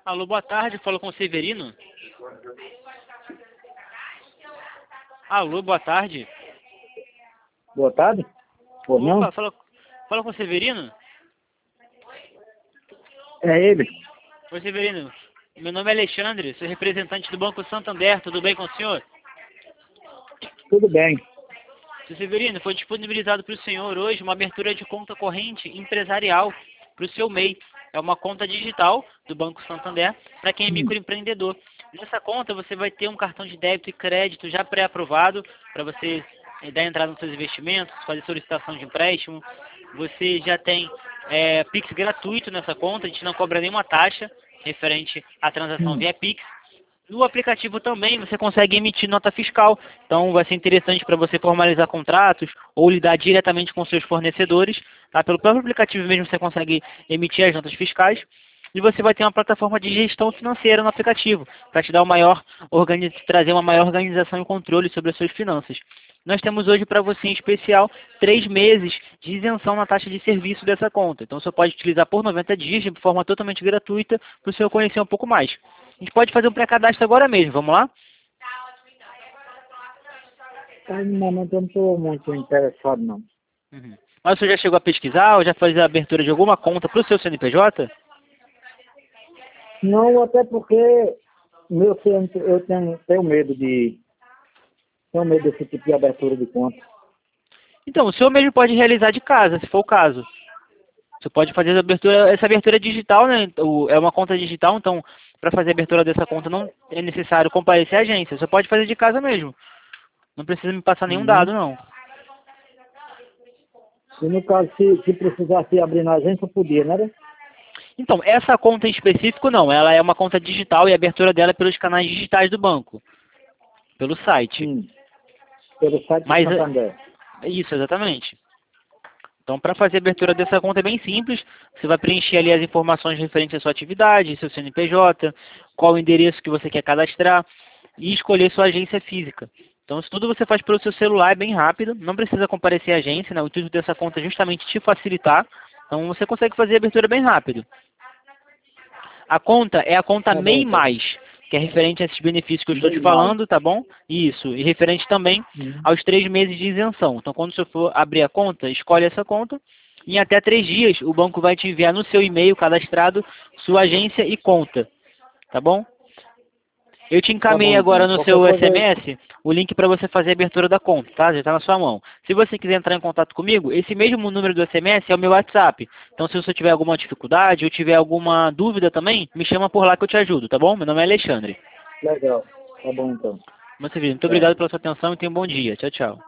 Alô, boa tarde, falo com o Severino. Alô, boa tarde. Boa tarde. Pô, não? Opa, fala com o Severino? É ele. Oi, Severino. Meu nome é Alexandre, sou representante do Banco Santander, tudo bem com o senhor? Tudo bem. Seu Severino, foi disponibilizado para o senhor hoje uma abertura de conta corrente empresarial para o seu MEI. É uma conta digital do Banco Santander para quem é microempreendedor. Nessa conta você vai ter um cartão de débito e crédito já pré-aprovado para você dar entrada nos seus investimentos, fazer solicitação de empréstimo. Você já tem Pix gratuito nessa conta, a gente não cobra nenhuma taxa referente à transação via Pix. No aplicativo também você consegue emitir nota fiscal, então vai ser interessante para você formalizar contratos ou lidar diretamente com seus fornecedores. Tá? Pelo próprio aplicativo mesmo você consegue emitir as notas fiscais e você vai ter uma plataforma de gestão financeira no aplicativo para te dar trazer uma maior organização e controle sobre as suas finanças. Nós temos hoje para você em especial 3 meses de isenção na taxa de serviço dessa conta. Então você pode utilizar por 90 dias de forma totalmente gratuita para o senhor conhecer um pouco mais. A gente pode fazer um pré-cadastro agora mesmo, vamos lá? No momento eu não estou muito interessado, não. Mas o senhor já chegou a pesquisar ou já fez a abertura de alguma conta para o seu CNPJ? Não, até porque eu tenho medo desse tipo de abertura de conta. Então, o senhor mesmo pode realizar de casa, se for o caso. Você pode fazer essa abertura digital, né? É uma conta digital, então para fazer a abertura dessa conta não é necessário comparecer à agência. Você pode fazer de casa mesmo. Não precisa me passar nenhum dado, não. E no caso, se precisasse abrir na agência, podia, né? Então, essa conta em específico não. Ela é uma conta digital e a abertura dela é pelos canais digitais do banco. Pelo site. Pelo site do Santander. Isso, exatamente. Então, para fazer a abertura dessa conta é bem simples. Você vai preencher ali as informações referentes à sua atividade, seu CNPJ, qual o endereço que você quer cadastrar e escolher sua agência física. Então, isso tudo você faz pelo seu celular, é bem rápido. Não precisa comparecer à agência, né? O intuito dessa conta é justamente te facilitar. Então, você consegue fazer a abertura bem rápido. A conta é a conta MEI+, que é referente a esses benefícios que eu estou te falando, tá bom? Isso, e referente também aos 3 meses de isenção. Então, quando você for abrir a conta, escolhe essa conta. E em até 3 dias, o banco vai te enviar no seu e-mail cadastrado sua agência e conta, tá bom? Eu te encaminhei agora no seu SMS o link para você fazer a abertura da conta, tá? Já está na sua mão. Se você quiser entrar em contato comigo, esse mesmo número do SMS é o meu WhatsApp. Então, se você tiver alguma dificuldade ou tiver alguma dúvida também, me chama por lá que eu te ajudo, tá bom? Meu nome é Alexandre. Legal. Tá bom, então. Muito obrigado pela sua atenção e tenha um bom dia. Tchau, tchau.